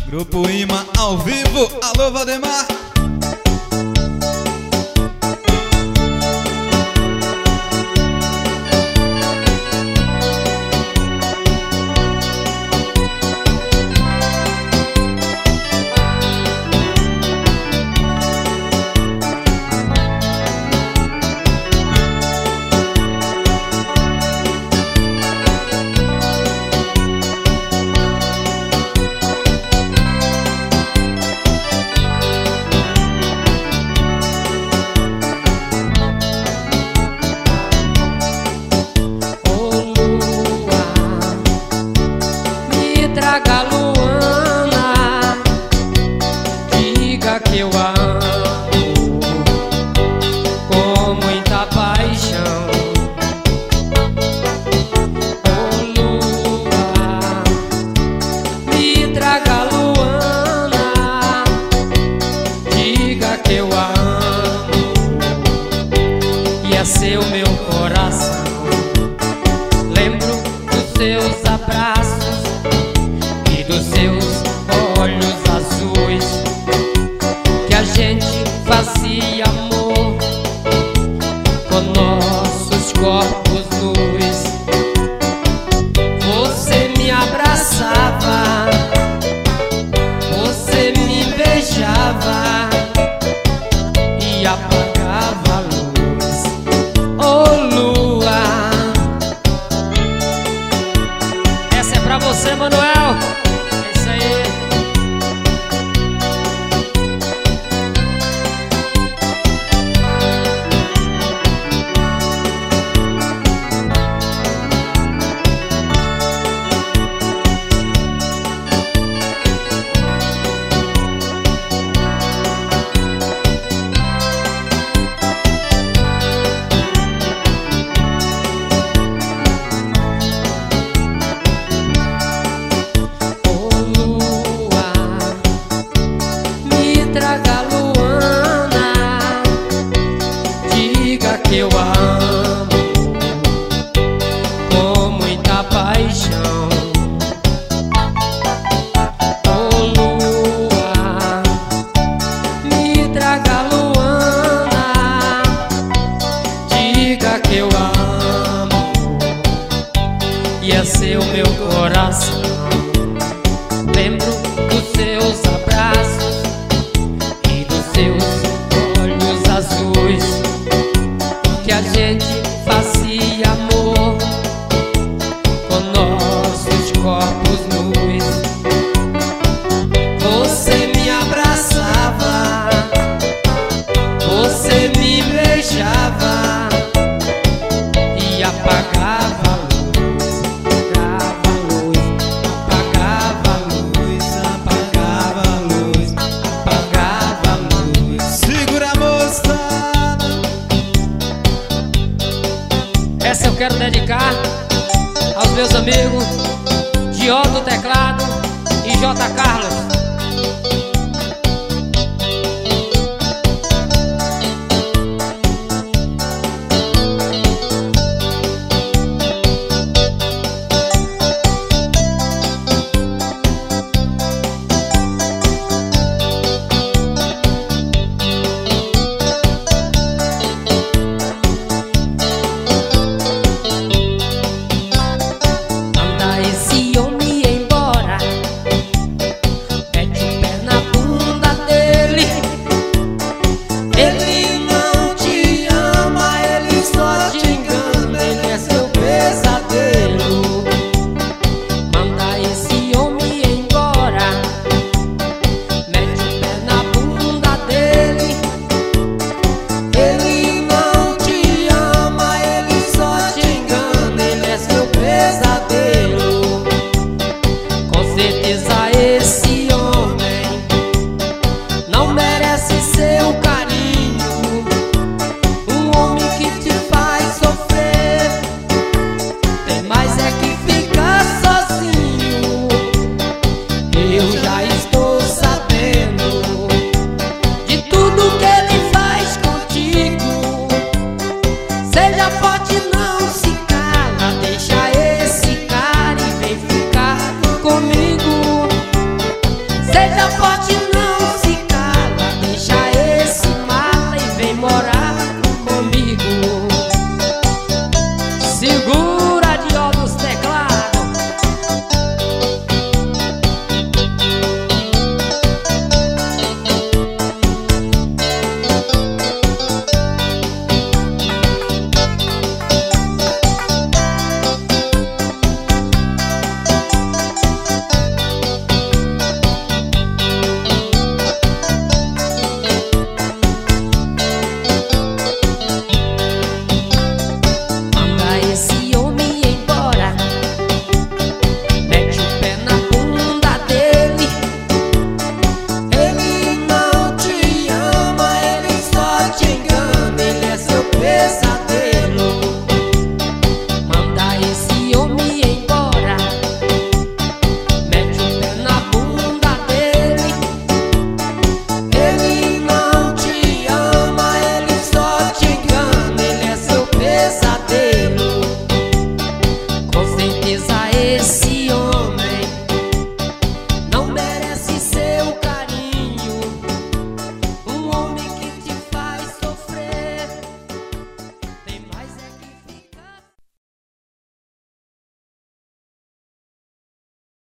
Grupo Ima ao vivo, alô Valdemar. Traga Luana, diga que eu a amo com muita paixão. Oh lua, me traga Luana, diga que eu a amo e é seu meu coração. Lembro dos seus abraços, dos seus olhos azuis, que a gente fazia amor com nossos corpos nus. Você me abraçava, você me beijava e apagava a luz. Oh lua, essa é pra você, Manuel. Traga Luana, diga que eu a amo com muita paixão. Oh lua, me traga Luana, diga que eu a amo e é seu meu coração. Lembro dos seus abraços, seus olhos azuis, que a gente fazia amor com nossos corpos nus. Você me abraçava, você me beijava e apagava a luz, apagava a luz, apagava a luz, apagava a luz, apagava a luz. Segura a moça. Essa eu quero dedicar aos meus amigos J do teclado e J Carlos.